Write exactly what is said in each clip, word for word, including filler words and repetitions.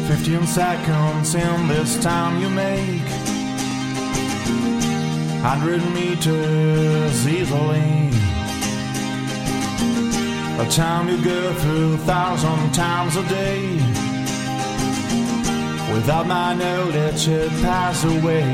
Fifteen seconds in this time you make Hundred meters easily. A time you go through thousand times a day. Without my knowledge it pass away.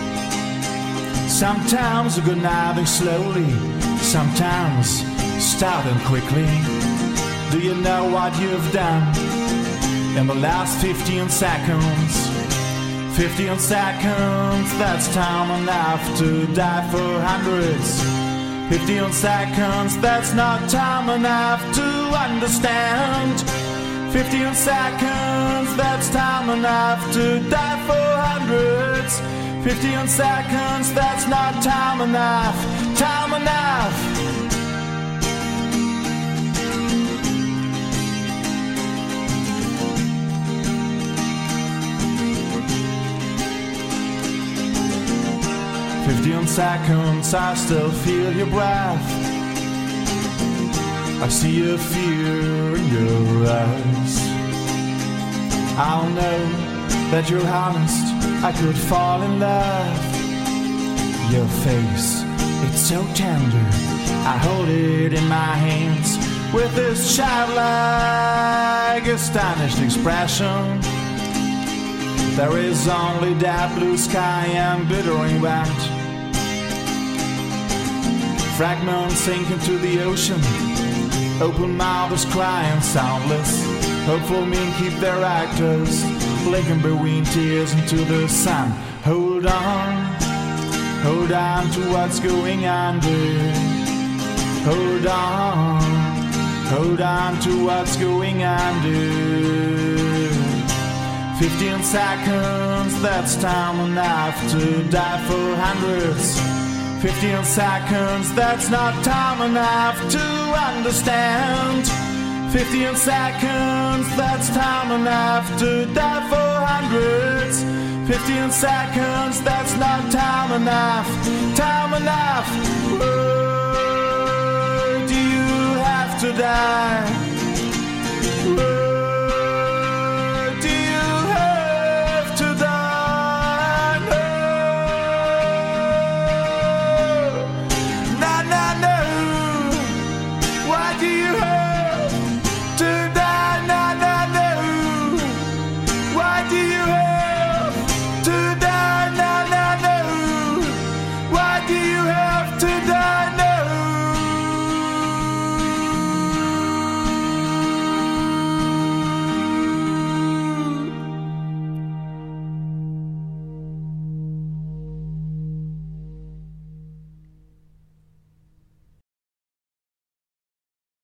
Sometimes you go nothing slowly, sometimes starting quickly. Do you know what you've done in the last fifteen seconds? Fifteen seconds, that's time enough to die for hundreds. Fifteen seconds, that's not time enough to understand. Fifteen seconds, that's time enough to die for hundreds. Fifteen seconds, that's not time enough, time enough. Fifteen seconds, I still feel your breath. I see your fear in your eyes. I'll know that you're honest, I could fall in love. Your face, it's so tender, I hold it in my hands with this childlike, astonished expression. There is only that blue sky and glittering wind. Fragments sink into the ocean. Open mouths crying soundless. Hopeful men keep their actors blinking between tears into the sun. Hold on, hold on to what's going under. Hold on, hold on to what's going under. Fifteen seconds, that's time enough to die for hundreds. Fifteen seconds, that's not time enough to understand. Fifteen seconds, that's time enough to die for hundreds. Fifteen seconds, that's not time enough, time enough. Oh, do you have to die? Oh,